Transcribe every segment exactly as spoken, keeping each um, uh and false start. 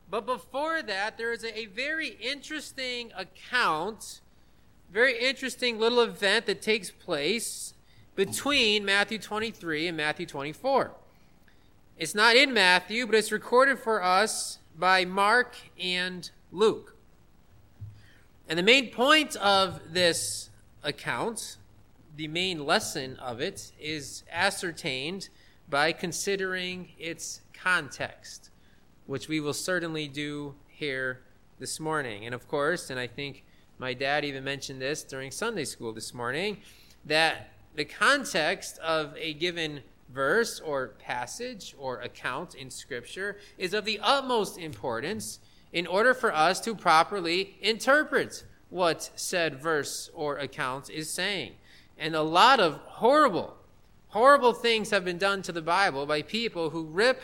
But before that, there is a, a very interesting account, very interesting little event that takes place between Matthew twenty-three and Matthew twenty-four. It's not in Matthew, but it's recorded for us by Mark and Luke. And the main point of this account, the main lesson of it, is ascertained by considering its context, which we will certainly do here this morning. And of course, and I think my dad even mentioned this during Sunday school this morning, that the context of a given verse or passage or account in Scripture is of the utmost importance in order for us to properly interpret what said verse or account is saying. And a lot of horrible, horrible things have been done to the Bible by people who rip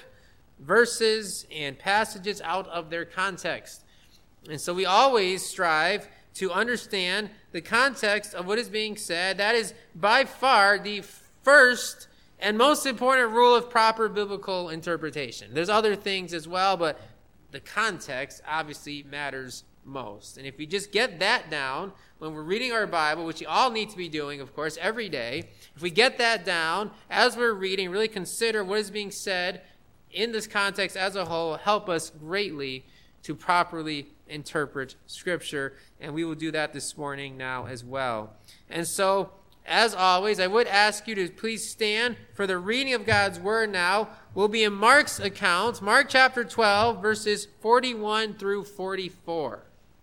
verses and passages out of their context. And so we always strive to understand the context of what is being said. That is by far the first and most important rule of proper biblical interpretation. There's other things as well, but the context obviously matters most. And if we just get that down when we're reading our Bible, which you all need to be doing, of course, every day, if we get that down as we're reading, really consider what is being said in this context as a whole, help us greatly to properly interpret Scripture, and we will do that this morning now as well. And so, as always, I would ask you to please stand for the reading of God's Word now. We'll be in Mark's account, Mark chapter twelve, verses forty-one through forty-four.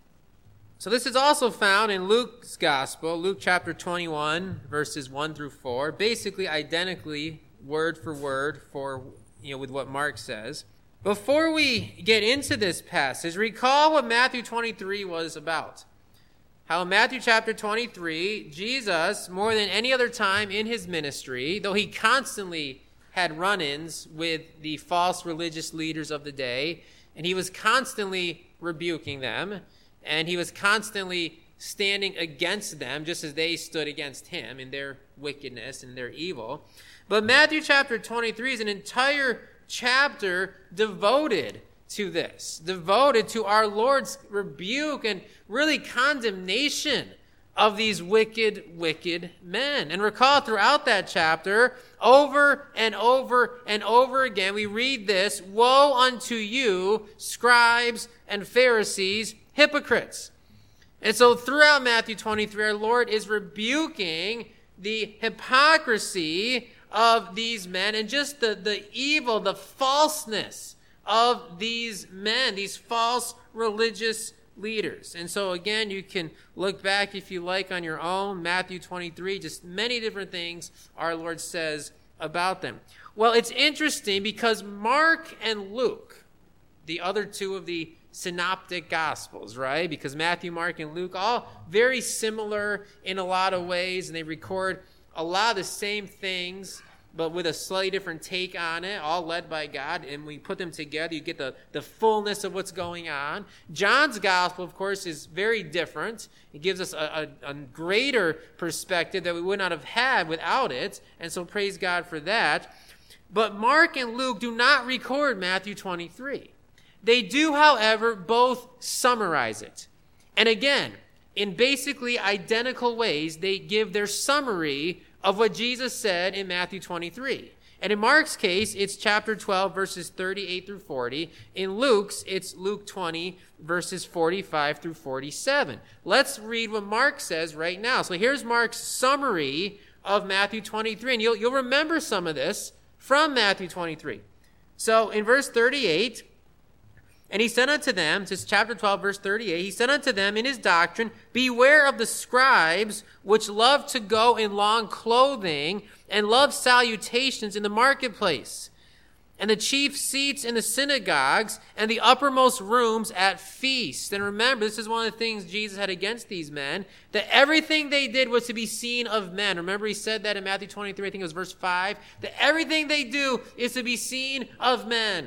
So this is also found in Luke's Gospel, Luke chapter twenty-one, verses one through four, basically identically word for word for, you know, with what Mark says. Before we get into this passage, recall what Matthew twenty-three was about. How in Matthew chapter twenty-three, Jesus, more than any other time in his ministry, though he constantly had run-ins with the false religious leaders of the day, and he was constantly rebuking them, and he was constantly standing against them, just as they stood against him in their wickedness and their evil. But Matthew chapter twenty-three is an entire chapter devoted to this, devoted to our Lord's rebuke and really condemnation of these wicked, wicked men. And recall throughout that chapter, over and over and over again, we read this: "Woe unto you, scribes and Pharisees, hypocrites." And so throughout Matthew twenty-three, our Lord is rebuking the hypocrisy of these men and just the, the evil, the falseness of these men, these false religious leaders. And so again, you can look back if you like on your own, Matthew twenty-three, just many different things our Lord says about them. Well, it's interesting because Mark and Luke, the other two of the synoptic gospels, right? Because Matthew, Mark, and Luke, all very similar in a lot of ways, and they record a lot of the same things, but with a slightly different take on it, all led by God. And we put them together, you get the, the fullness of what's going on. John's gospel, of course, is very different. It gives us a, a, a greater perspective that we would not have had without it. And so praise God for that. But Mark and Luke do not record Matthew twenty-three. They do, however, both summarize it. And again, in basically identical ways, they give their summary of what Jesus said in Matthew twenty-three. And in Mark's case, it's chapter twelve, verses thirty-eight through forty. In Luke's, it's Luke twenty, verses forty-five through forty-seven. Let's read what Mark says right now. So here's Mark's summary of Matthew twenty-three. And you'll, you'll remember some of this from Matthew twenty-three. So in verse thirty-eight, "And he said unto them," this is chapter twelve, verse thirty-eight, "he said unto them in his doctrine, Beware of the scribes which love to go in long clothing and love salutations in the marketplace, and the chief seats in the synagogues and the uppermost rooms at feasts." And remember, this is one of the things Jesus had against these men, that everything they did was to be seen of men. Remember, he said that in Matthew twenty-three, I think it was verse five, that everything they do is to be seen of men.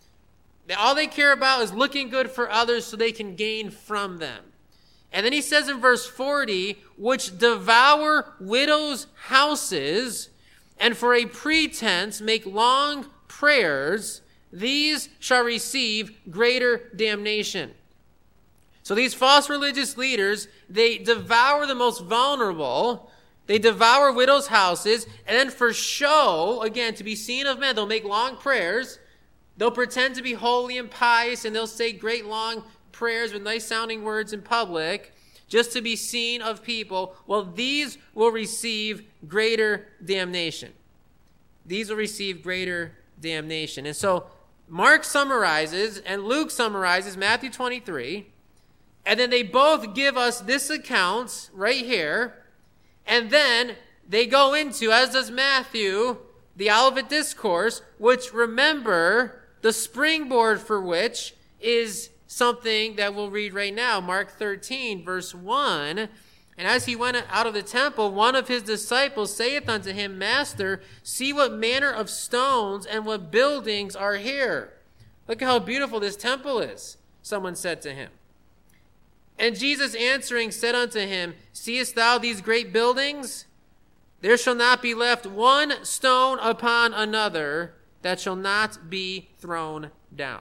All they care about is looking good for others so they can gain from them. And then he says in verse forty, "Which devour widows' houses, and for a pretense make long prayers, these shall receive greater damnation. So these false religious leaders, they devour the most vulnerable. They devour widows' houses, and then for show, again, to be seen of men, they'll make long prayers. They'll pretend to be holy and pious, and they'll say great long prayers with nice sounding words in public, just to be seen of people. Well, these will receive greater damnation. These will receive greater damnation. And so Mark summarizes and Luke summarizes Matthew twenty-three, and then they both give us this account right here, and then they go into, as does Matthew, the Olivet Discourse, which, remember, the springboard for which is something that we'll read right now, Mark thirteen, verse one. And as he went out of the temple, one of his disciples saith unto him, Master, see what manner of stones and what buildings are here. Look how beautiful this temple is, someone said to him. And Jesus answering said unto him, Seest thou these great buildings? There shall not be left one stone upon another that shall not be thrown down.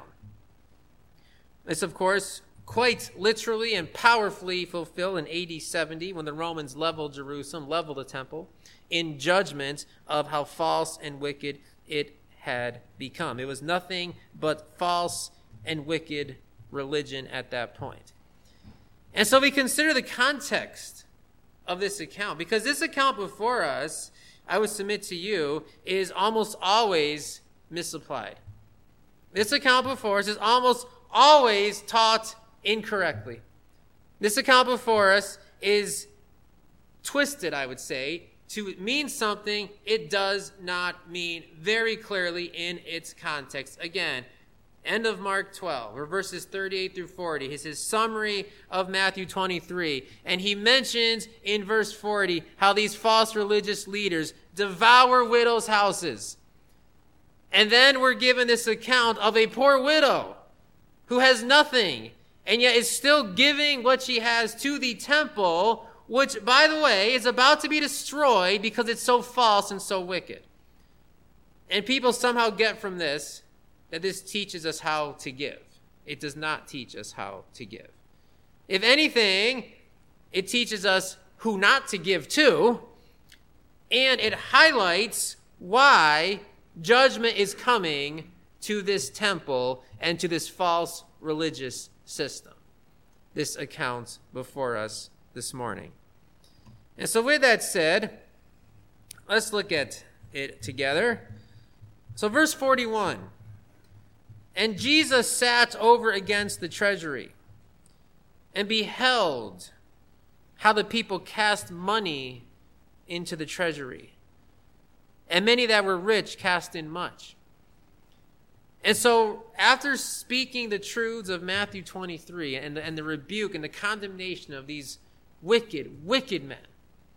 This, of course, quite literally and powerfully fulfilled in A D seventy when the Romans leveled Jerusalem, leveled the temple, in judgment of how false and wicked it had become. It was nothing but false and wicked religion at that point. And so we consider the context of this account, because this account before us, I would submit to you, is almost always misapplied. This account before us is almost always taught incorrectly. This account before us is twisted, I would say, to mean something it does not mean very clearly in its context. Again, end of Mark twelve, or verses thirty-eight through forty, is his summary of Matthew twenty-three. And he mentions in verse forty how these false religious leaders devour widows' houses. And then we're given this account of a poor widow who has nothing, and yet is still giving what she has to the temple, which, by the way, is about to be destroyed because it's so false and so wicked. And people somehow get from this that this teaches us how to give. It does not teach us how to give. If anything, it teaches us who not to give to, and it highlights why judgment is coming to this temple and to this false religious system. This account before us this morning. And so with that said, let's look at it together. So verse forty-one. And Jesus sat over against the treasury and beheld how the people cast money into the treasury. And many that were rich cast in much. And so after speaking the truths of Matthew twenty-three and the, and the rebuke and the condemnation of these wicked, wicked men,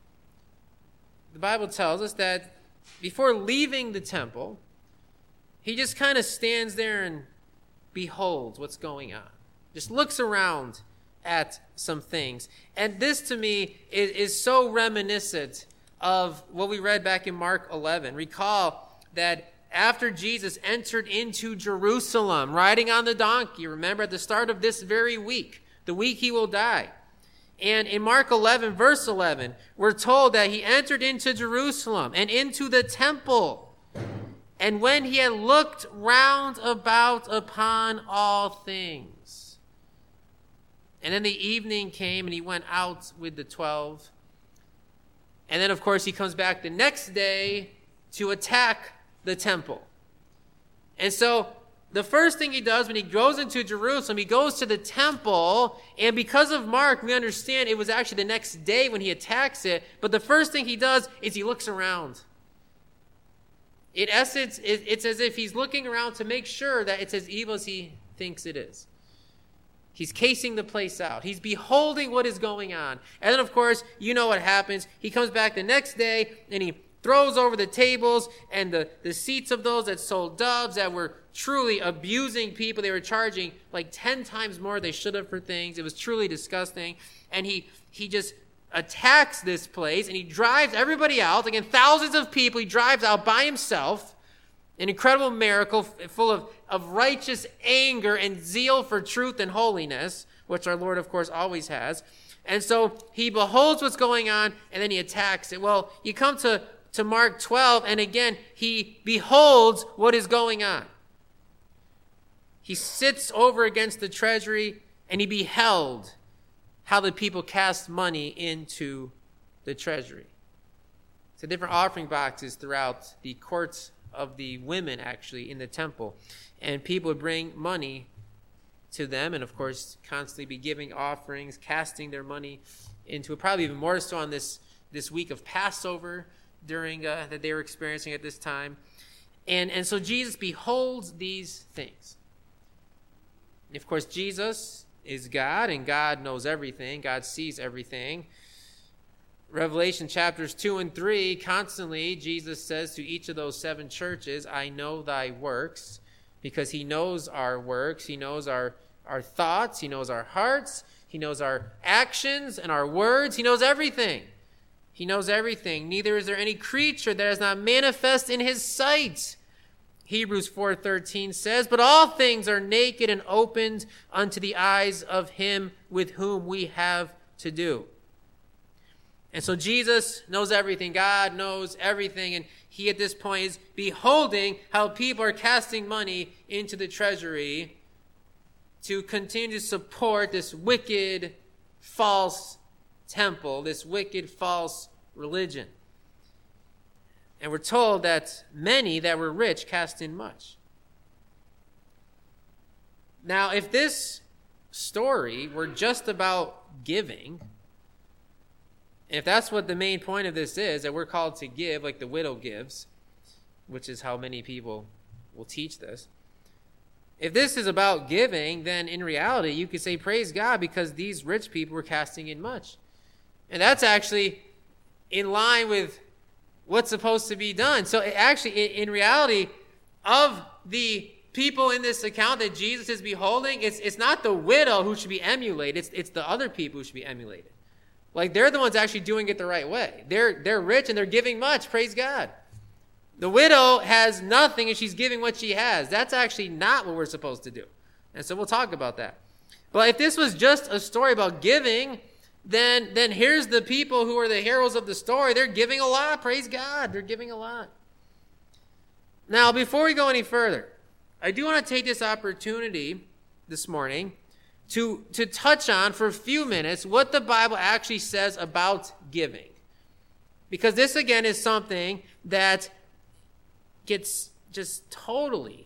the Bible tells us that before leaving the temple, he just kind of stands there and beholds what's going on. Just looks around at some things. And this to me is, is so reminiscent of what we read back in Mark eleven. Recall that after Jesus entered into Jerusalem, riding on the donkey, remember at the start of this very week, the week he will die. And in Mark eleven, verse eleven, we're told that he entered into Jerusalem and into the temple. And when he had looked round about upon all things. And then the evening came and he went out with the twelve. And then, of course, he comes back the next day to attack the temple. And so the first thing he does when he goes into Jerusalem, he goes to the temple, and because of Mark, we understand it was actually the next day when he attacks it, but the first thing he does is he looks around. In essence, it's as if he's looking around to make sure that it's as evil as he thinks it is. He's casing the place out. He's beholding what is going on. And then, of course, you know what happens. He comes back the next day, and he throws over the tables and the, the seats of those that sold doves, that were truly abusing people. They were charging like ten times more they should have for things. It was truly disgusting. And he he just attacks this place, and he drives everybody out. Again, thousands of people. He drives out by himself. An incredible miracle full of, of righteous anger and zeal for truth and holiness, which our Lord, of course, always has. And so he beholds what's going on, and then he attacks it. Well, you come to, to Mark twelve, and again, he beholds what is going on. He sits over against the treasury, and he beheld how the people cast money into the treasury. So different offering boxes throughout the courts of the women, actually, in the temple. And people would bring money to them, and of course, constantly be giving offerings, casting their money into it. Probably even more so on this, this week of Passover during uh, that they were experiencing at this time. And, and so Jesus beholds these things. And of course, Jesus is God, and God knows everything. God sees everything. Revelation chapters two and three, constantly Jesus says to each of those seven churches, I know thy works, because he knows our works. He knows our, our thoughts. He knows our hearts. He knows our actions and our words. He knows everything. He knows everything. Neither is there any creature that is not manifest in his sight. Hebrews four thirteen says, but all things are naked and opened unto the eyes of him with whom we have to do. And so Jesus knows everything. God knows everything. And he at this point is beholding how people are casting money into the treasury to continue to support this wicked, false temple, this wicked, false religion. And we're told that many that were rich cast in much. Now, if this story were just about giving, if that's what the main point of this is, that we're called to give like the widow gives, which is how many people will teach this. If this is about giving, then in reality, you could say, praise God, because these rich people were casting in much. And that's actually in line with what's supposed to be done. So it actually, in reality, of the people in this account that Jesus is beholding, it's, it's not the widow who should be emulated. It's, it's the other people who should be emulated. Like, they're the ones actually doing it the right way. They're, they're rich and they're giving much. Praise God. The widow has nothing and she's giving what she has. That's actually not what we're supposed to do. And so we'll talk about that. But if this was just a story about giving, then, then here's the people who are the heroes of the story. They're giving a lot. Praise God. They're giving a lot. Now, before we go any further, I do want to take this opportunity this morning to, to touch on for a few minutes what the Bible actually says about giving. Because this, again, is something that gets just totally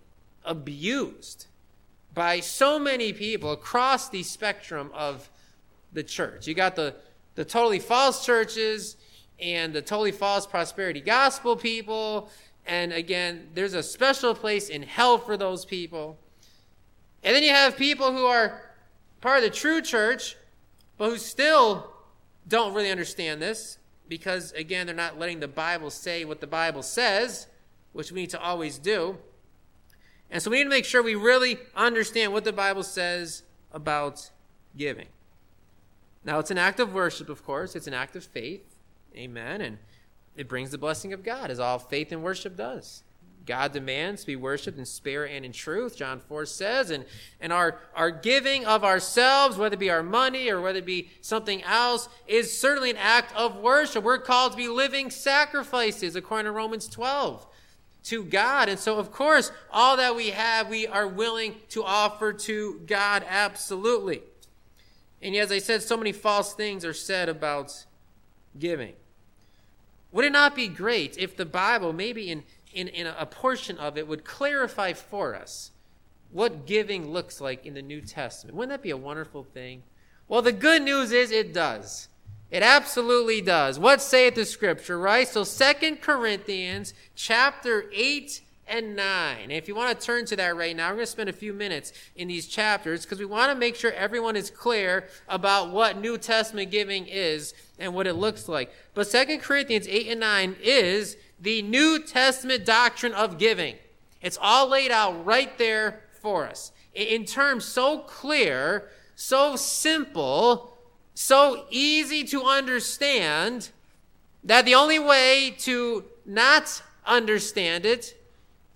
abused by so many people across the spectrum of the church. You got the, the totally false churches and the totally false prosperity gospel people. And again, there's a special place in hell for those people. And then you have people who are part of the true church, but who still don't really understand this because, again, they're not letting the Bible say what the Bible says, which we need to always do. And so we need to make sure we really understand what the Bible says about giving. Now, it's an act of worship, of course. It's an act of faith. Amen. And it brings the blessing of God, as all faith and worship does. God demands to be worshipped in spirit and in truth, John four says. And, and our, our giving of ourselves, whether it be our money or whether it be something else, is certainly an act of worship. We're called to be living sacrifices, according to Romans twelve, to God. And so, of course, all that we have, we are willing to offer to God, absolutely. And as I said, so many false things are said about giving. Would it not be great if the Bible, maybe in, in, in a portion of it, would clarify for us what giving looks like in the New Testament? Wouldn't that be a wonderful thing? Well, the good news is it does. It absolutely does. What saith the Scripture, right? So Second Corinthians chapter eight and nine. And if you want to turn to that right now, we're going to spend a few minutes in these chapters because we want to make sure everyone is clear about what New Testament giving is and what it looks like. But Second Corinthians eight and nine is the New Testament doctrine of giving. It's all laid out right there for us in terms so clear, so simple, so easy to understand that the only way to not understand it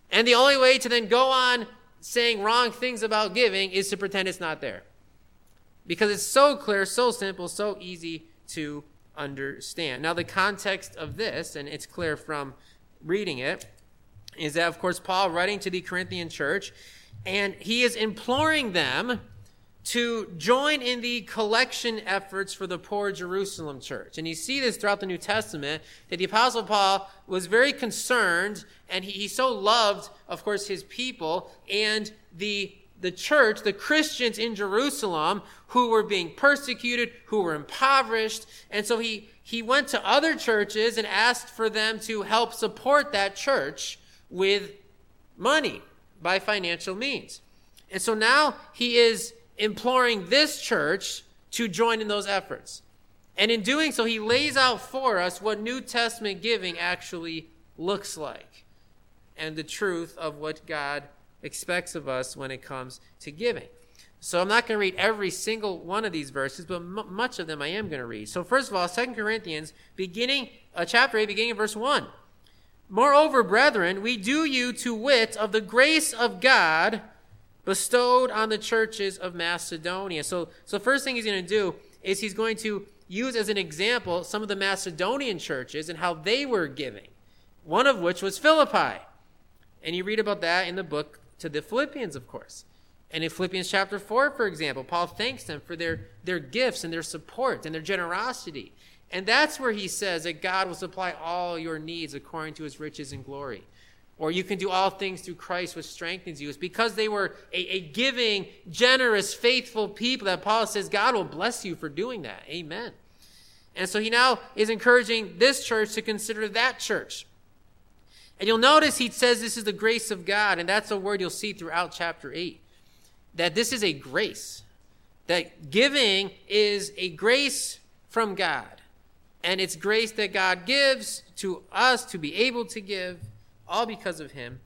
And the only way to then go on saying wrong things about giving is to pretend it's not there. Because it's so clear, so simple, so easy to understand. Now, the context of this, and it's clear from reading it, is that, of course, Paul writing to the Corinthian church, and he is imploring them to join in the collection efforts for the poor Jerusalem church. And you see this throughout the New Testament, that the Apostle Paul was very concerned, and he, he so loved, of course, his people, and the the church, the Christians in Jerusalem, who were being persecuted, who were impoverished. And so he, he went to other churches and asked for them to help support that church with money, by financial means. And so now he is imploring this church to join in those efforts. And in doing so, he lays out for us what New Testament giving actually looks like, and the truth of what God expects of us when it comes to giving. So I'm not going to read every single one of these verses, but m- much of them I am going to read. So first of all, Second Corinthians, beginning, uh, chapter eight, beginning of verse one. Moreover, brethren, we do you to wit of the grace of God bestowed on the churches of Macedonia. So, so first thing he's going to do is he's going to use as an example some of the Macedonian churches and how they were giving, one of which was Philippi. And you read about that in the book to the Philippians, of course. And in Philippians chapter four, for example, Paul thanks them for their, their gifts and their support and their generosity. And that's where he says that God will supply all your needs according to his riches and glory. Or you can do all things through Christ which strengthens you. It's because they were a, a giving, generous, faithful people that Paul says God will bless you for doing that. Amen. And so he now is encouraging this church to consider that church. And you'll notice he says this is the grace of God, and that's a word you'll see throughout chapter eight, that this is a grace, that giving is a grace from God, and it's grace that God gives to us to be able to give, all because of him.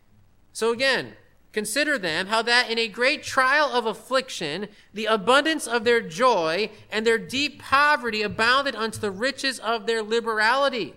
So again, consider them how that in a great trial of affliction, the abundance of their joy and their deep poverty abounded unto the riches of their liberality.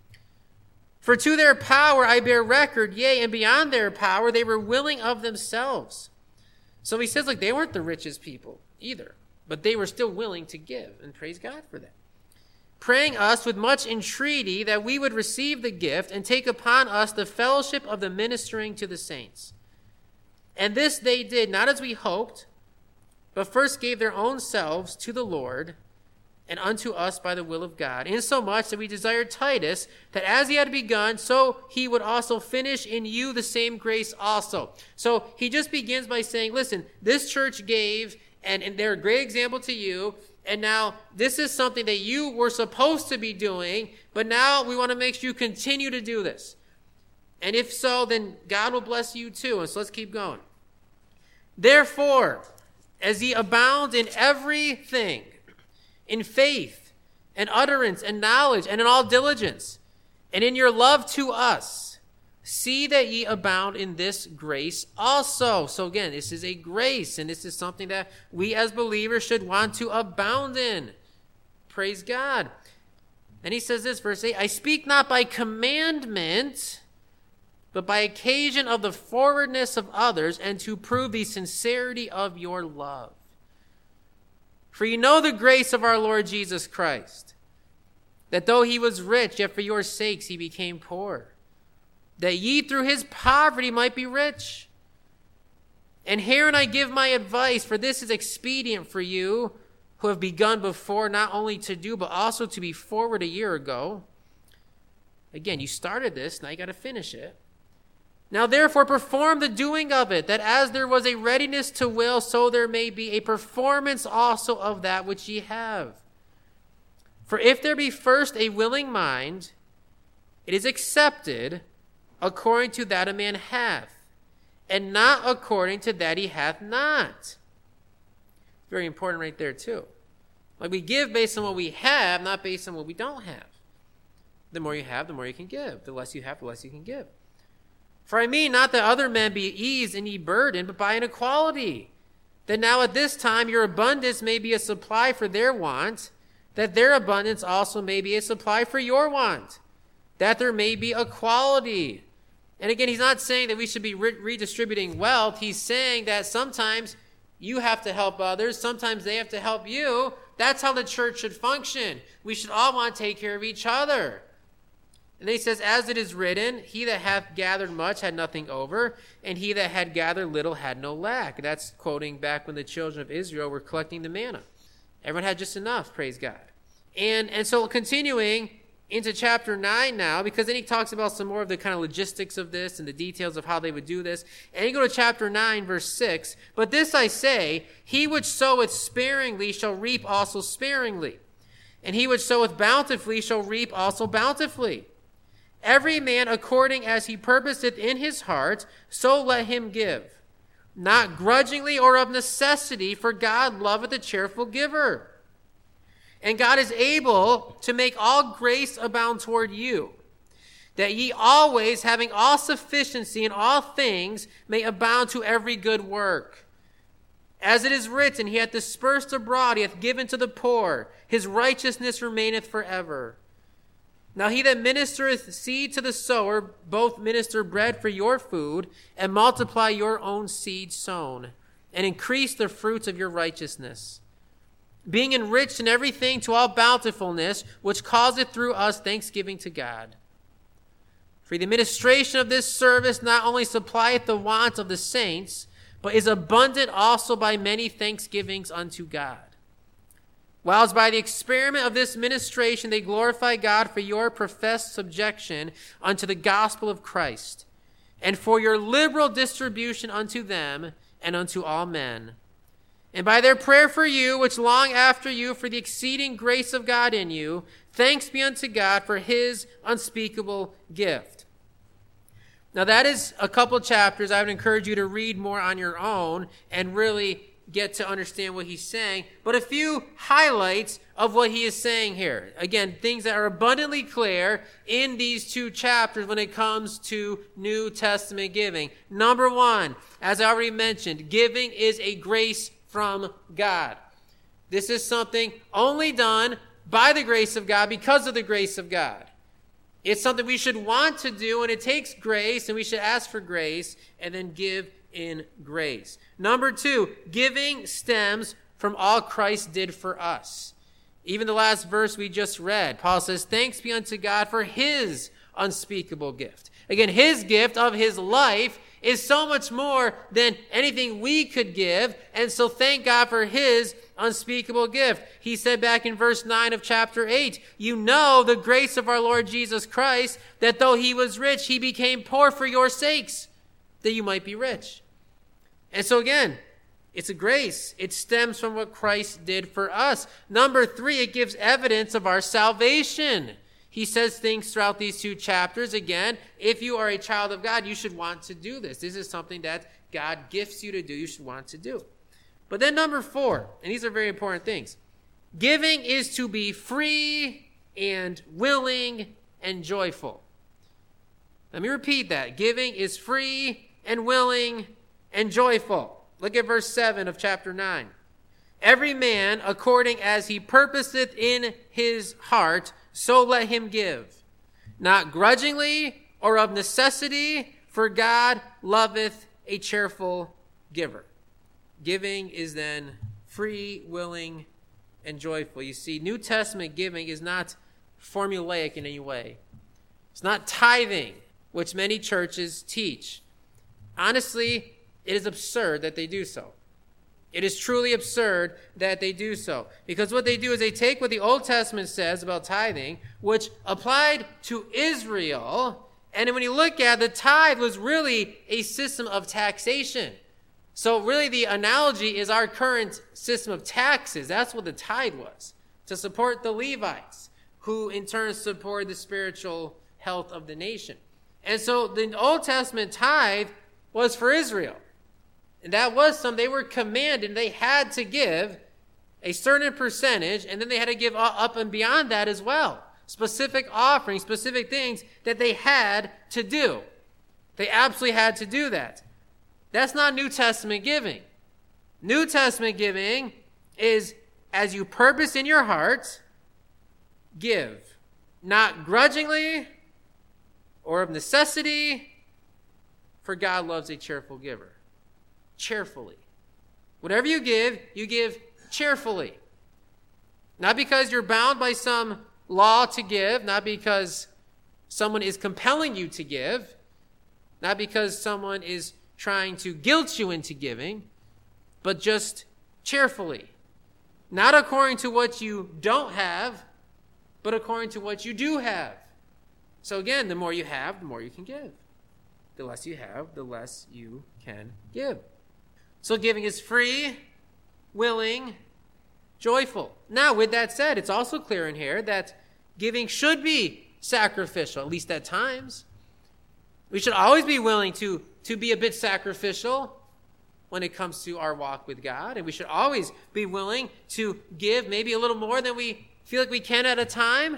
For to their power I bear record, yea, and beyond their power they were willing of themselves. So he says, like, they weren't the richest people either, but they were still willing to give, and praise God for that. Praying us with much entreaty that we would receive the gift and take upon us the fellowship of the ministering to the saints. And this they did, not as we hoped, but first gave their own selves to the Lord, and unto us by the will of God, insomuch that we desired Titus, that as he had begun, so he would also finish in you the same grace also. So he just begins by saying, listen, this church gave, and, and they're a great example to you, and now this is something that you were supposed to be doing, but now we want to make sure you continue to do this. And if so, then God will bless you too. And so let's keep going. Therefore, as ye abound in everything, in faith and utterance and knowledge and in all diligence, and in your love to us, see that ye abound in this grace also. So again, this is a grace, and this is something that we as believers should want to abound in. Praise God. And he says this, verse eight, I speak not by commandment, but by occasion of the forwardness of others, and to prove the sincerity of your love. For you know the grace of our Lord Jesus Christ, that though he was rich, yet for your sakes he became poor, that ye through his poverty might be rich. And herein I give my advice, for this is expedient for you, who have begun before not only to do, but also to be forward a year ago. Again, you started this, now you got to finish it. Now therefore perform the doing of it, that as there was a readiness to will, so there may be a performance also of that which ye have. For if there be first a willing mind, it is accepted according to that a man hath, and not according to that he hath not. Very important right there too. Like, we give based on what we have, not based on what we don't have. The more you have, the more you can give. The less you have, the less you can give. For I mean not that other men be eased and ye burdened, but by an equality, that now at this time your abundance may be a supply for their want, that their abundance also may be a supply for your want, that there may be equality. And again, he's not saying that we should be re- redistributing wealth. He's saying that sometimes you have to help others. Sometimes they have to help you. That's how the church should function. We should all want to take care of each other. And then he says, as it is written, he that hath gathered much had nothing over, and he that had gathered little had no lack. That's quoting back when the children of Israel were collecting the manna. Everyone had just enough, praise God. And, and so continuing into chapter nine now, because then he talks about some more of the kind of logistics of this and the details of how they would do this. And you go to chapter nine, verse six. But this I say, he which soweth sparingly shall reap also sparingly. And he which soweth bountifully shall reap also bountifully. Every man according as he purposeth in his heart, so let him give. Not grudgingly or of necessity, for God loveth a cheerful giver. And God is able to make all grace abound toward you, that ye always, having all sufficiency in all things, may abound to every good work. As it is written, he hath dispersed abroad, he hath given to the poor, his righteousness remaineth forever. Now he that ministereth seed to the sower, both minister bread for your food, and multiply your own seed sown, and increase the fruits of your righteousness, being enriched in everything to all bountifulness, which causeth through us thanksgiving to God. For the administration of this service not only supplieth the want of the saints, but is abundant also by many thanksgivings unto God. Whilst by the experiment of this ministration they glorify God for your professed subjection unto the gospel of Christ, and for your liberal distribution unto them and unto all men. And by their prayer for you, which long after you for the exceeding grace of God in you, thanks be unto God for his unspeakable gift. Now that is a couple chapters. I would encourage you to read more on your own and really get to understand what he's saying. But a few highlights of what he is saying here. Again, things that are abundantly clear in these two chapters when it comes to New Testament giving. Number one, as I already mentioned, giving is a grace from God. This is something only done by the grace of God, because of the grace of God. It's something we should want to do, and it takes grace, and we should ask for grace and then give in grace. Number two, giving stems from all Christ did for us. Even the last verse we just read, Paul says, thanks be unto God for his unspeakable gift. Again, his gift of his life is so much more than anything we could give. And so thank God for his unspeakable gift. He said back in verse nine of chapter eight, you know the grace of our Lord Jesus Christ, that though he was rich, he became poor for your sakes, that you might be rich. And so again, it's a grace. It stems from what Christ did for us. Number three, it gives evidence of our salvation. He says things throughout these two chapters. Again, if you are a child of God, you should want to do this. This is something that God gifts you to do. You should want to do. But then number four, and these are very important things. Giving is to be free and willing and joyful. Let me repeat that. Giving is free and willing and joyful. Look at verse seven of chapter nine. Every man according as he purposeth in his heart, so let him give, not grudgingly or of necessity, for God loveth a cheerful giver. Giving is then free, willing, and joyful. You see, New Testament giving is not formulaic in any way. It's not tithing, which many churches teach. Honestly, it is absurd that they do so. It is truly absurd that they do so. Because what they do is they take what the Old Testament says about tithing, which applied to Israel, and when you look at it, the tithe was really a system of taxation. So really the analogy is our current system of taxes. That's what the tithe was, to support the Levites, who in turn support the spiritual health of the nation. And so the Old Testament tithe was for Israel. And that was some, they were commanded, they had to give a certain percentage, and then they had to give up and beyond that as well. Specific offerings, specific things that they had to do. They absolutely had to do that. That's not New Testament giving. New Testament giving is as you purpose in your heart, give. Not grudgingly or of necessity, For God loves a cheerful giver. Cheerfully. Whatever you give, you give cheerfully. Not because you're bound by some law to give, not because someone is compelling you to give, not because someone is trying to guilt you into giving, but just cheerfully. Not according to what you don't have, but according to what you do have. So again, the more you have, the more you can give. The less you have, the less you can give. So giving is free, willing, joyful. Now, with that said, it's also clear in here that giving should be sacrificial, at least at times. We should always be willing to, to be a bit sacrificial when it comes to our walk with God. And we should always be willing to give maybe a little more than we feel like we can at a time.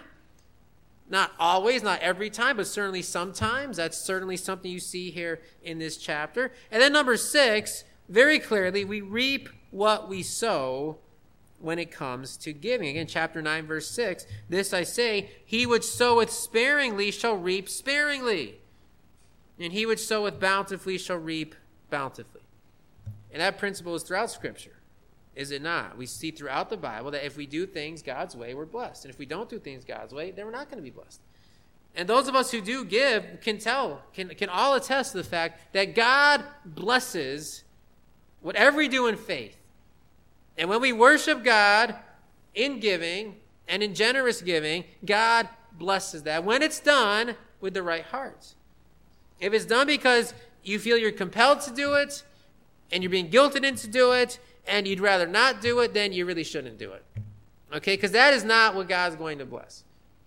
Not always, not every time, but certainly sometimes. That's certainly something you see here in this chapter. And then number six, very clearly, we reap what we sow when it comes to giving. Again, chapter nine, verse six, this I say, he which soweth sparingly shall reap sparingly, and he which soweth bountifully shall reap bountifully. And that principle is throughout Scripture, is it not? We see throughout the Bible that if we do things God's way, we're blessed. And if we don't do things God's way, then we're not going to be blessed. And those of us who do give can tell, can, can all attest to the fact that God blesses whatever we do in faith. And when we worship God in giving and in generous giving, God blesses that when it's done with the right heart. If it's done because you feel you're compelled to do it and you're being guilted into do it and you'd rather not do it, then you really shouldn't do it. Okay? Because that is not what God's going to bless.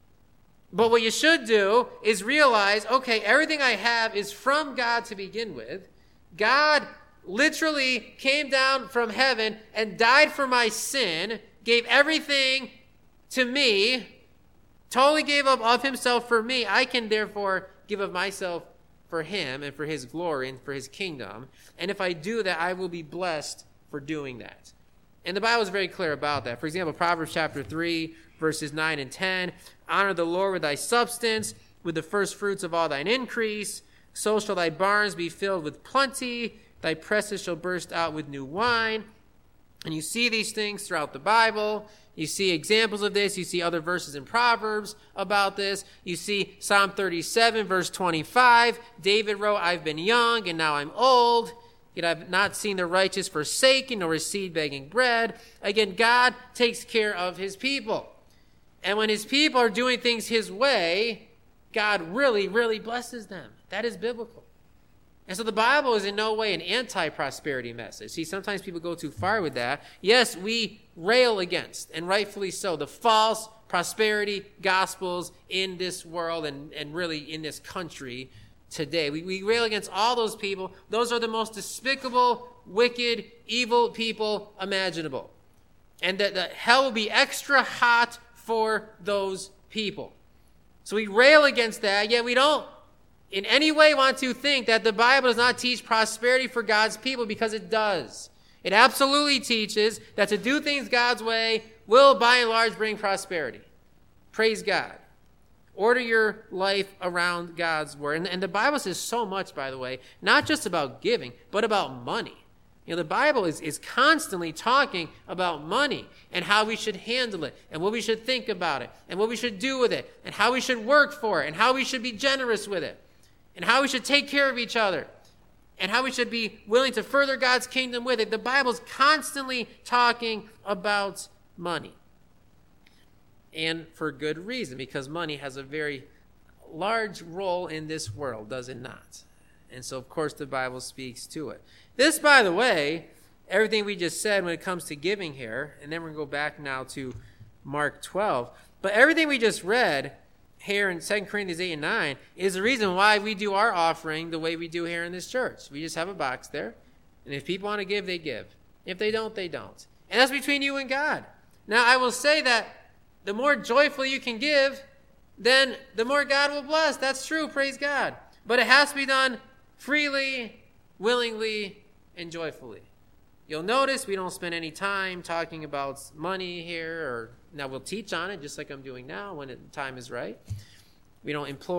But what you should do is realize, okay, everything I have is from God to begin with. God literally came down from heaven and died for my sin, gave everything to me, totally gave up of himself for me. I can therefore give of myself for him and for his glory and for his kingdom. And if I do that, I will be blessed for doing that. And the Bible is very clear about that. For example, Proverbs chapter three, verses nine and ten, honor the Lord with thy substance, with the first fruits of all thine increase. So shall thy barns be filled with plenty. Thy presses shall burst out with new wine. And you see these things throughout the Bible. You see examples of this. You see other verses in Proverbs about this. You see Psalm thirty-seven, verse twenty-five. David wrote, I've been young and now I'm old. Yet I've not seen the righteous forsaken nor his seed begging bread. Again, God takes care of his people. And when his people are doing things his way, God really, really blesses them. That is biblical. And so the Bible is in no way an anti-prosperity message. See, sometimes people go too far with that. Yes, we rail against, and rightfully so, the false prosperity gospels in this world and, and really in this country today. We, we rail against all those people. Those are the most despicable, wicked, evil people imaginable. And that the hell will be extra hot for those people. So we rail against that, yet we don't in any way want to think that the Bible does not teach prosperity for God's people, because it does. It absolutely teaches that to do things God's way will, by and large, bring prosperity. Praise God. Order your life around God's word. And, and the Bible says so much, by the way, not just about giving, but about money. You know, the Bible is, is constantly talking about money and how we should handle it and what we should think about it and what we should do with it and how we should work for it and how we should be generous with it and how we should take care of each other and how we should be willing to further God's kingdom with it. The Bible's constantly talking about money. And for good reason, because money has a very large role in this world, does it not? And so, of course, the Bible speaks to it. This, by the way, everything we just said when it comes to giving here, and then we're going to go back now to Mark twelve, but everything we just read here in Second Corinthians eight and nine is the reason why we do our offering the way we do here in this church. We just have a box there, and if people want to give, they give. If they don't, they don't. And that's between you and God. Now, I will say that the more joyful you can give, then the more God will bless. That's true, praise God. But it has to be done freely, willingly, and joyfully. You'll notice we don't spend any time talking about money here, or now we'll teach on it just like I'm doing now when the time is right. We don't implore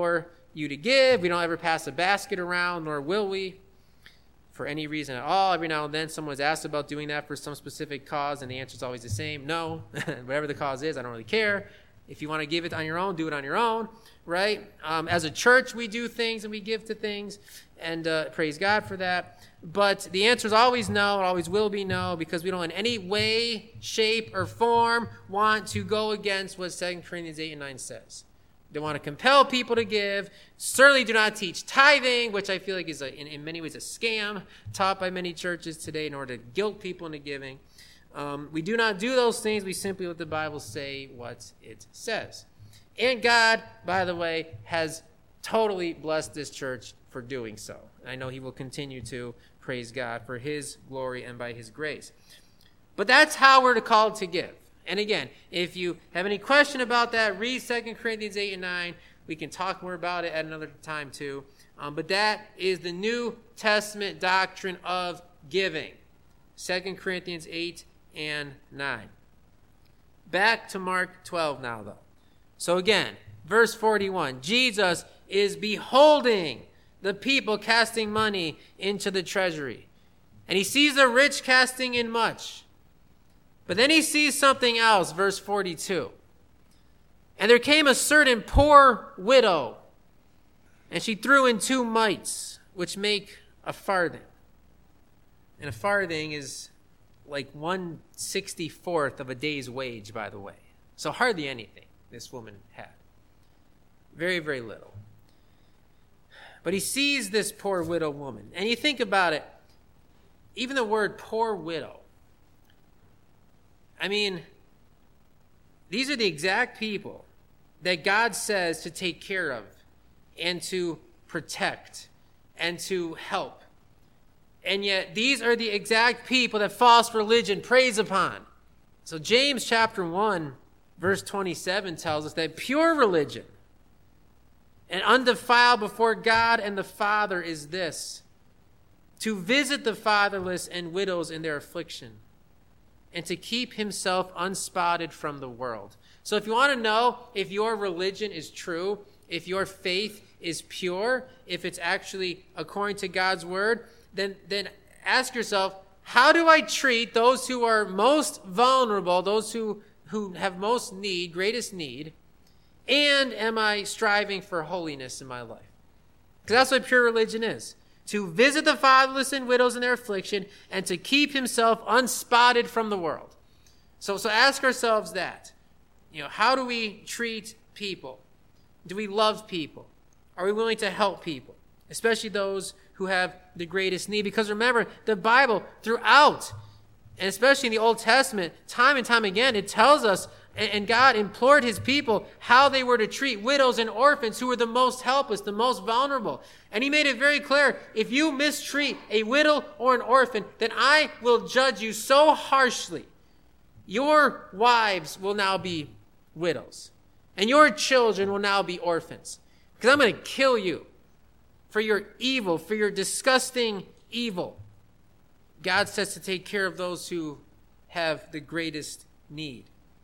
you to give. We don't ever pass a basket around, nor will we, for any reason at all. Every now and then someone is asked about doing that for some specific cause, and the answer is always the same: no. Whatever the cause is, I don't really care. If you want to give it on your own, do it on your own, right? Um, as a church, we do things and we give to things, and uh, praise God for that. But the answer is always no. It always will be no, because we don't in any way, shape, or form want to go against what Second Corinthians eight and nine says. They want to compel people to give. Certainly do not teach tithing, which I feel like is a, in, in many ways a scam taught by many churches today in order to guilt people into giving. Um, we do not do those things. We simply let the Bible say what it says. And God, by the way, has totally blessed this church for doing so. I know he will continue to, praise God, for his glory and by his grace. But that's how we're called to give. And again, if you have any question about that, read Second Corinthians eight and nine. We can talk more about it at another time too. Um, but that is the New Testament doctrine of giving. Second Corinthians eight and nine. Back to Mark twelve now, though. So again, verse forty-one. Jesus is beholding the people casting money into the treasury. And he sees the rich casting in much. But then he sees something else, verse forty-two. And there came a certain poor widow, and she threw in two mites, which make a farthing. And a farthing is like one sixty-fourth of a day's wage, by the way. So hardly anything this woman had. Very, very little. But he sees this poor widow woman. And you think about it, even the word poor widow. I mean, these are the exact people that God says to take care of and to protect and to help. And yet these are the exact people that false religion preys upon. So James chapter one, verse twenty-seven tells us that pure religion and undefiled before God and the Father is this: to visit the fatherless and widows in their affliction, and to keep himself unspotted from the world. So if you want to know if your religion is true, if your faith is pure, if it's actually according to God's word, then, then ask yourself, how do I treat those who are most vulnerable, those who, who have most need, greatest need, and am I striving for holiness in my life? Because that's what pure religion is. To visit the fatherless and widows in their affliction, and to keep himself unspotted from the world. So, so ask ourselves that. You know, how do we treat people? Do we love people? Are we willing to help people? Especially those who have the greatest need. Because remember, the Bible throughout, and especially in the Old Testament, time and time again, it tells us, and God implored his people how they were to treat widows and orphans who were the most helpless, the most vulnerable. And he made it very clear, if you mistreat a widow or an orphan, then I will judge you so harshly. Your wives will now be widows, and your children will now be orphans. Because I'm going to kill you for your evil, for your disgusting evil. God says to take care of those who have the greatest need.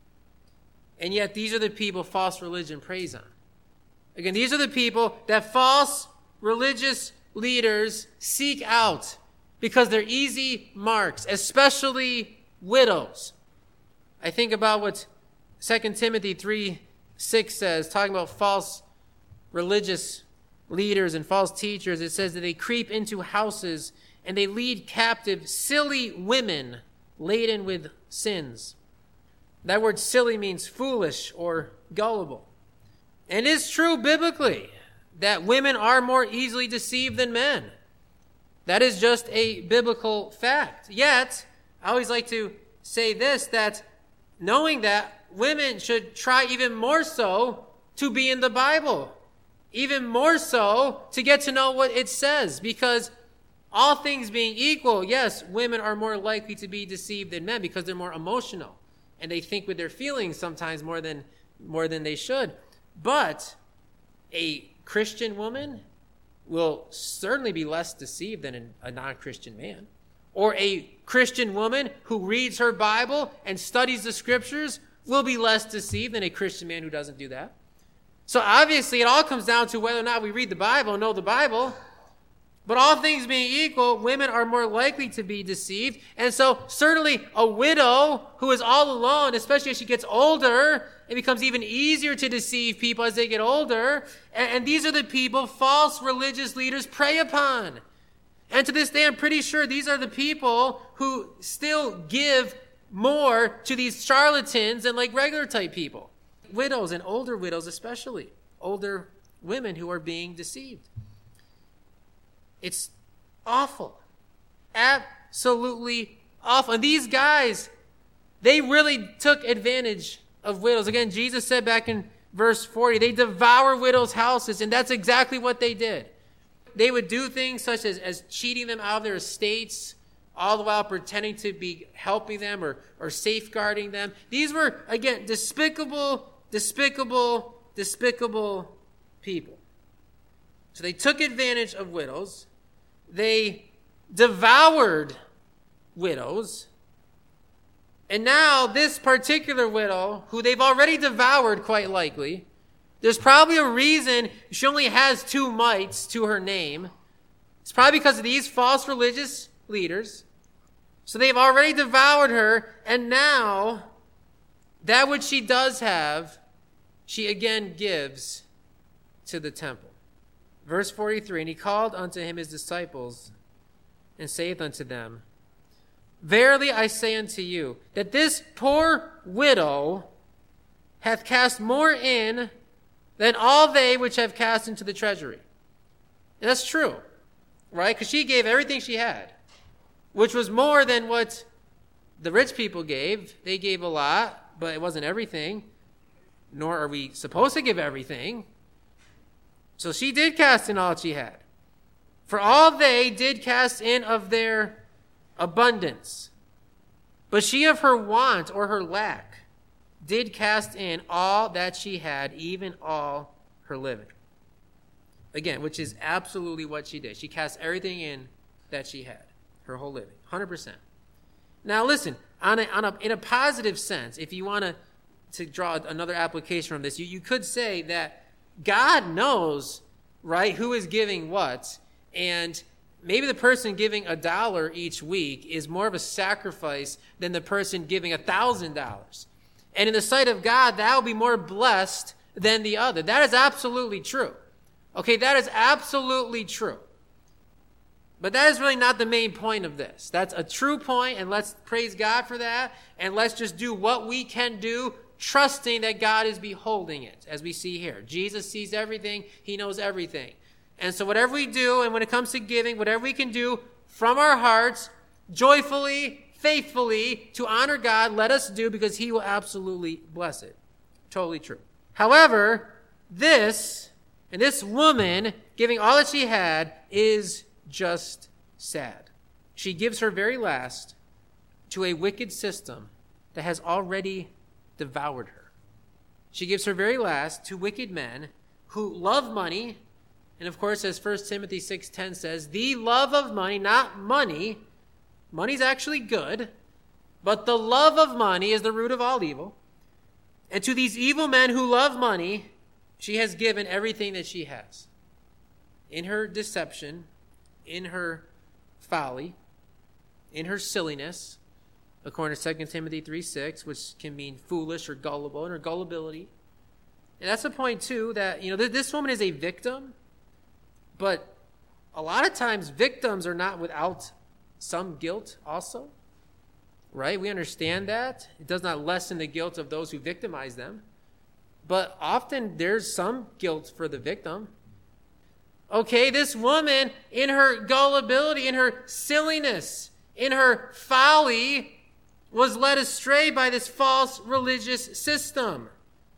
And yet these are the people false religion preys on. Again, these are the people that false religious leaders seek out because they're easy marks, especially widows. I think about what Second Timothy three six says, talking about false religious leaders and false teachers. It says that they creep into houses and they lead captive silly women laden with sins. That word silly means foolish or gullible. And it is true biblically that women are more easily deceived than men. That is just a biblical fact. Yet, I always like to say this, that knowing that, women should try even more so to be in the Bible. Even more so to get to know what it says. Because all things being equal, yes, women are more likely to be deceived than men because they're more emotional. And they think with their feelings sometimes more than, more than they should. But a Christian woman will certainly be less deceived than a non-Christian man. Or a Christian woman who reads her Bible and studies the scriptures will be less deceived than a Christian man who doesn't do that. So obviously it all comes down to whether or not we read the Bible and know the Bible. But all things being equal, women are more likely to be deceived. And so certainly a widow who is all alone, especially as she gets older, it becomes even easier to deceive people as they get older. And, and these are the people false religious leaders prey upon. And to this day, I'm pretty sure these are the people who still give more to these charlatans than like regular type people. Widows and older widows especially. Older women who are being deceived. It's awful. Absolutely awful. And these guys, they really took advantage of widows. Again, Jesus said back in verse forty, they devour widows' houses, and that's exactly what they did. They would do things such as, as cheating them out of their estates, all the while pretending to be helping them or, or safeguarding them. These were, again, despicable, despicable, despicable people. So they took advantage of widows. They devoured widows. And now this particular widow, who they've already devoured quite likely, there's probably a reason she only has two mites to her name. It's probably because of these false religious leaders. So they've already devoured her, and now that which she does have, she again gives to the temple. Verse forty-three, and he called unto him his disciples, and saith unto them, Verily I say unto you, that this poor widow hath cast more in than all they which have cast into the treasury. And that's true, right? Because she gave everything she had, which was more than what the rich people gave. They gave a lot, but it wasn't everything, nor are we supposed to give everything. So she did cast in all she had. For all they did cast in of their abundance. But she of her want or her lack did cast in all that she had, even all her living. Again, which is absolutely what she did. She cast everything in that she had, her whole living, one hundred percent. Now listen, on a, on a, in a positive sense, if you want to to draw another application from this, you, you could say that God knows, right, who is giving what, and maybe the person giving a dollar each week is more of a sacrifice than the person giving a thousand dollars. And in the sight of God, that will be more blessed than the other. That is absolutely true. Okay, that is absolutely true. But that is really not the main point of this. That's a true point, and let's praise God for that, and let's just do what we can do, trusting that God is beholding it, as we see here. Jesus sees everything. He knows everything. And so whatever we do, and when it comes to giving, whatever we can do from our hearts, joyfully, faithfully, to honor God, let us do, because he will absolutely bless it. Totally true. However, this, and this woman giving all that she had, is just sad. She gives her very last to a wicked system that has already devoured her. She gives her very last to wicked men who love money. And of course, as First Timothy six ten says, the love of money, not money. Money's actually good, but the love of money is the root of all evil. And to these evil men who love money, she has given everything that she has. In her deception, in her folly, in her silliness, according to Second Timothy three six, which can mean foolish or gullible, and her gullibility. And that's the point, too, that, you know, this woman is a victim, but a lot of times victims are not without some guilt also, right? We understand that. It does not lessen the guilt of those who victimize them, but often there's some guilt for the victim. Okay, this woman, in her gullibility, in her silliness, in her folly, was led astray by this false religious system.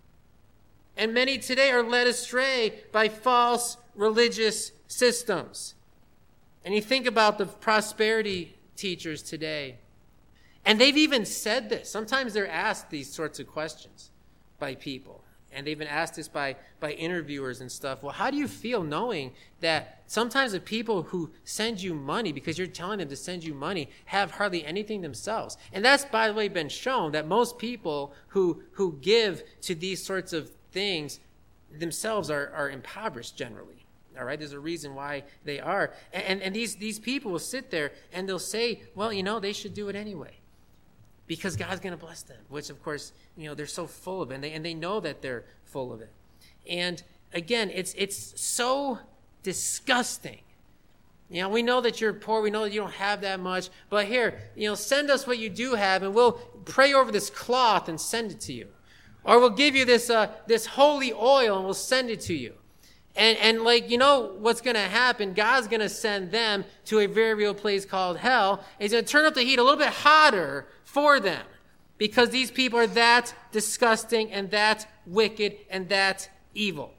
And many today are led astray by false religious systems. And you think about the prosperity teachers today, and they've even said this. Sometimes they're asked these sorts of questions by people. And they've been asked this by, by interviewers and stuff. Well, how do you feel knowing that sometimes the people who send you money, because you're telling them to send you money, have hardly anything themselves? And that's, by the way, been shown that most people who, who give to these sorts of things themselves are, are impoverished generally. All right, there's a reason why they are. And, and, and these, these people will sit there and they'll say, well, you know, they should do it anyway because God's going to bless them, which, of course, you know, they're so full of it, and they, and they know that they're full of it. And again, it's it's so disgusting. You know, we know that you're poor. We know that you don't have that much. But here, you know, send us what you do have, and we'll pray over this cloth and send it to you. Or we'll give you this uh, this holy oil, and we'll send it to you. And, and like, you know what's going to happen? God's going to send them to a very real place called hell. He's going to turn up the heat a little bit hotter for them because these people are that disgusting and that wicked and that evil.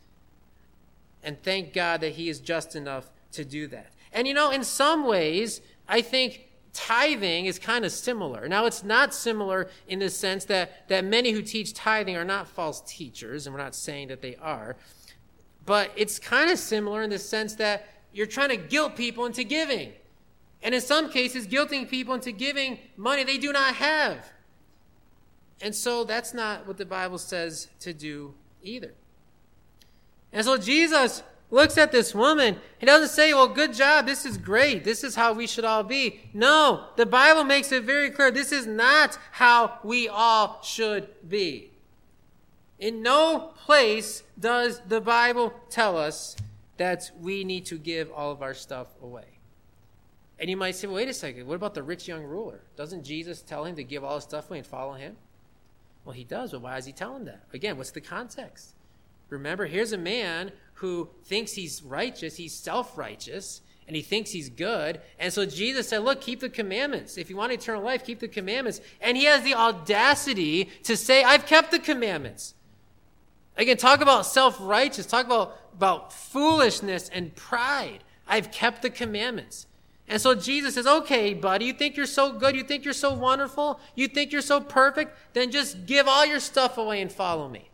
And thank God that he is just enough to do that. And you know, in some ways, I think tithing is kind of similar. Now, it's not similar in the sense that, that many who teach tithing are not false teachers, and we're not saying that they are. But it's kind of similar in the sense that you're trying to guilt people into giving. And in some cases, guilting people into giving money they do not have. And so that's not what the Bible says to do either. And so Jesus looks at this woman. He doesn't say, well, good job. This is great. This is how we should all be. No, the Bible makes it very clear. This is not how we all should be. In no place does the Bible tell us that we need to give all of our stuff away. And you might say, well, wait a second, what about the rich young ruler? Doesn't Jesus tell him to give all his stuff away and follow him? Well, he does, but why does he tell him that? Again, what's the context? Remember, here's a man who thinks he's righteous, he's self-righteous, and he thinks he's good. And so Jesus said, look, keep the commandments. If you want eternal life, keep the commandments. And he has the audacity to say, I've kept the commandments. Again, talk about self-righteous. Talk about, about foolishness and pride. I've kept the commandments. And so Jesus says, okay, buddy, you think you're so good? You think you're so wonderful? You think you're so perfect? Then just give all your stuff away and follow me.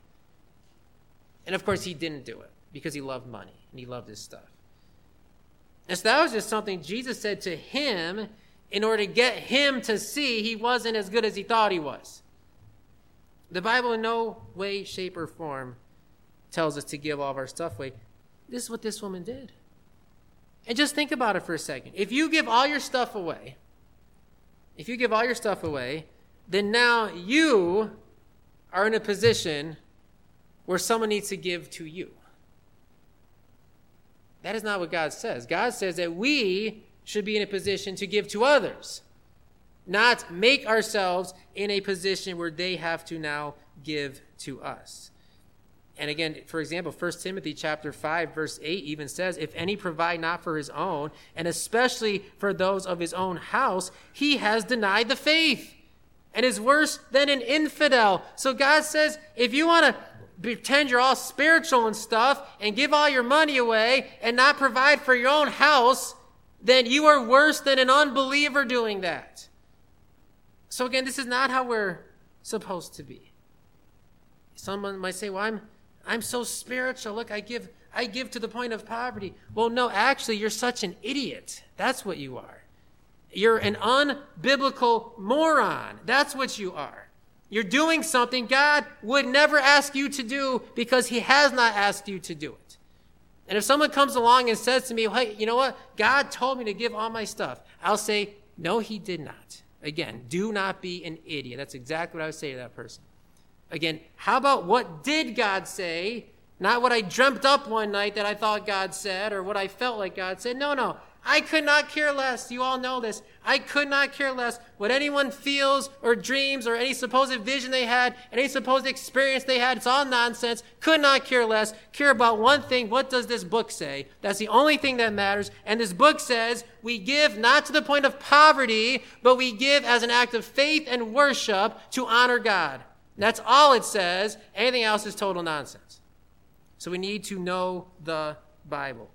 And of course, he didn't do it because he loved money and he loved his stuff. And so that was just something Jesus said to him in order to get him to see he wasn't as good as he thought he was. The Bible in no way, shape, or form tells us to give all of our stuff away. This is what this woman did. And just think about it for a second. If you give all your stuff away, if you give all your stuff away, then now you are in a position where someone needs to give to you. That is not what God says. God says that we should be in a position to give to others, not make ourselves in a position where they have to now give to us. And again, for example, First Timothy chapter five, verse eight even says, if any provide not for his own, and especially for those of his own house, he has denied the faith and is worse than an infidel. So God says, if you want to pretend you're all spiritual and stuff and give all your money away and not provide for your own house, then you are worse than an unbeliever doing that. So again, this is not how we're supposed to be. Someone might say, well, I'm I'm so spiritual. Look, I give I give to the point of poverty. Well, no, actually, you're such an idiot. That's what you are. You're an unbiblical moron. That's what you are. You're doing something God would never ask you to do because he has not asked you to do it. And if someone comes along and says to me, hey, you know what? God told me to give all my stuff. I'll say, no, he did not. Again, do not be an idiot. That's exactly what I would say to that person. Again, how about what did God say? Not what I dreamt up one night that I thought God said or what I felt like God said. No, no. I could not care less. You all know this. I could not care less what anyone feels or dreams or any supposed vision they had, any supposed experience they had. It's all nonsense. Could not care less. Care about one thing. What does this book say? That's the only thing that matters. And this book says we give not to the point of poverty, but we give as an act of faith and worship to honor God. That's all it says. Anything else is total nonsense. So we need to know the Bible.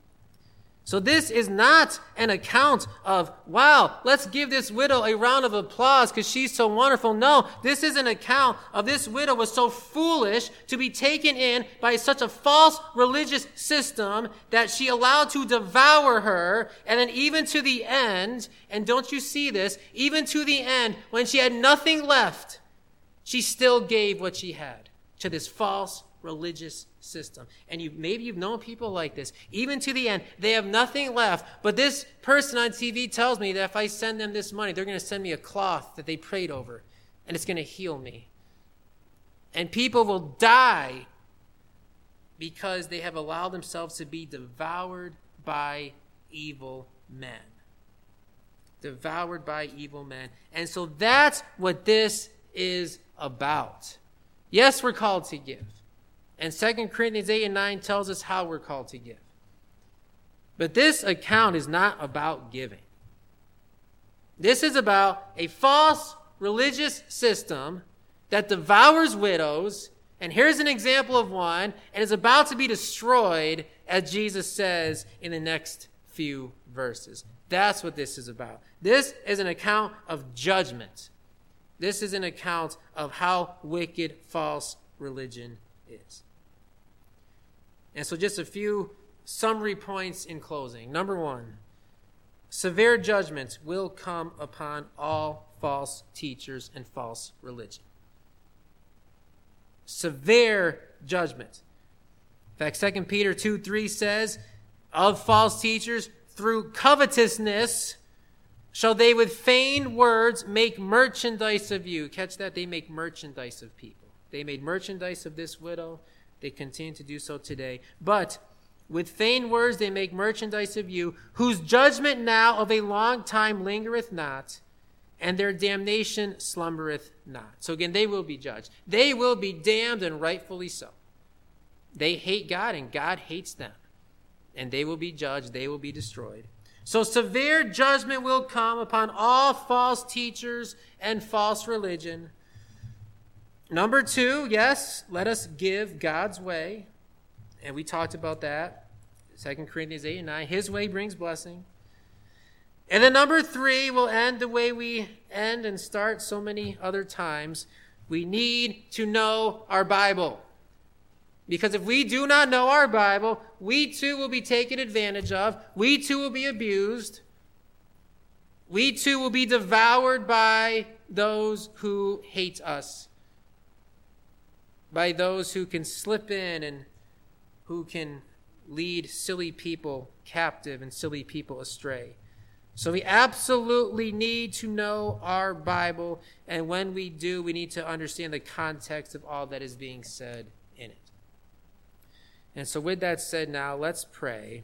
So this is not an account of, wow, let's give this widow a round of applause because she's so wonderful. No, this is an account of this widow was so foolish to be taken in by such a false religious system that she allowed to devour her. And then even to the end, and don't you see this, even to the end, when she had nothing left, she still gave what she had to this false religious system. And you maybe you've known people like this. Even to the end, they have nothing left. But this person on T V tells me that if I send them this money, they're going to send me a cloth that they prayed over, and it's going to heal me. And people will die because they have allowed themselves to be devoured by evil men. Devoured by evil men. And so that's what this is about. Yes, we're called to give. And Second Corinthians eight and nine tells us how we're called to give. But this account is not about giving. This is about a false religious system that devours widows. And here's an example of one, and is about to be destroyed, as Jesus says in the next few verses. That's what this is about. This is an account of judgment. This is an account of how wicked false religion is. And so just a few summary points in closing. Number one, severe judgment will come upon all false teachers and false religion. Severe judgment. In fact, Second Peter two three says, of false teachers, through covetousness shall they with feigned words make merchandise of you. Catch that? They make merchandise of people. They made merchandise of this widow. They continue to do so today. But with feigned words they make merchandise of you, whose judgment now of a long time lingereth not, and their damnation slumbereth not. So again, they will be judged. They will be damned, and rightfully so. They hate God, and God hates them. And they will be judged. They will be destroyed. So severe judgment will come upon all false teachers and false religion. Number two, yes, let us give God's way. And we talked about that. Second Corinthians eight and nine. His way brings blessing. And then number three, we'll end the way we end and start so many other times. We need to know our Bible. Because if we do not know our Bible, we too will be taken advantage of. We too will be abused. We too will be devoured by those who hate us. By those who can slip in and who can lead silly people captive and silly people astray. So we absolutely need to know our Bible. And when we do, we need to understand the context of all that is being said in it. And so with that said, now let's pray.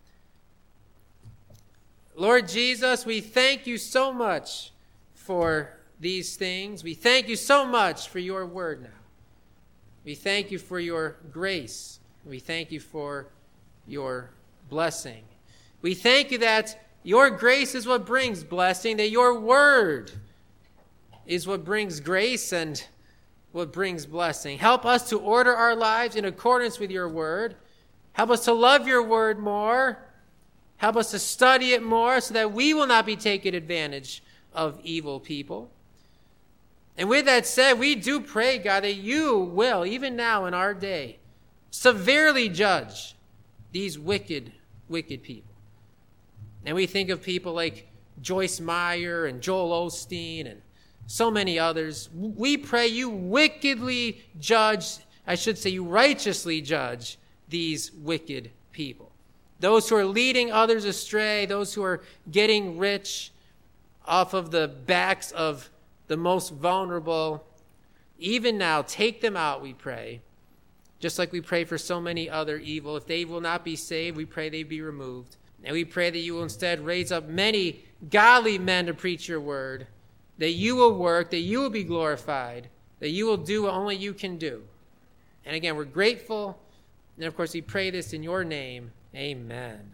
Lord Jesus, we thank you so much for these things. We thank you so much for your word now. We thank you for your grace. We thank you for your blessing. We thank you that your grace is what brings blessing, that your word is what brings grace and what brings blessing. Help us to order our lives in accordance with your word. Help us to love your word more. Help us to study it more so that we will not be taken advantage of evil people. And with that said, we do pray, God, that you will, even now in our day, severely judge these wicked, wicked people. And we think of people like Joyce Meyer and Joel Osteen and so many others. We pray you wickedly judge, I should say you righteously judge these wicked people. Those who are leading others astray, those who are getting rich off of the backs of the most vulnerable. Even now, take them out, we pray. Just like we pray for so many other evil. If they will not be saved, we pray they be removed. And we pray that you will instead raise up many godly men to preach your word, that you will work, that you will be glorified, that you will do what only you can do. And again, we're grateful. And of course, we pray this in your name. Amen.